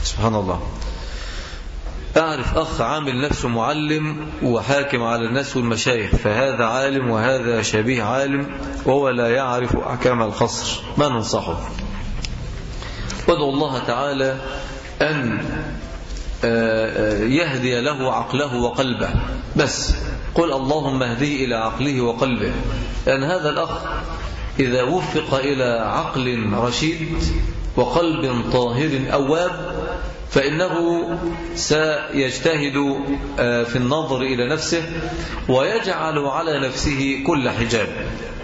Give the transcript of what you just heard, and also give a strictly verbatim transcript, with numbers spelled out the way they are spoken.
سبحان الله. أعرف أخ عامل نفسه معلم وحاكم على الناس والمشايخ، فهذا عالم وهذا شبيه عالم وهو لا يعرف أحكام الخصر، ما ننصحه؟ وادعو الله تعالى أن يهدي له عقله وقلبه، بس قل اللهم اهديه إلى عقله وقلبه، لأن هذا الأخ إذا وفق إلى عقل رشيد وقلب طاهر أواب فإنه سيجتهد في النظر إلى نفسه ويجعل على نفسه كل حجاب.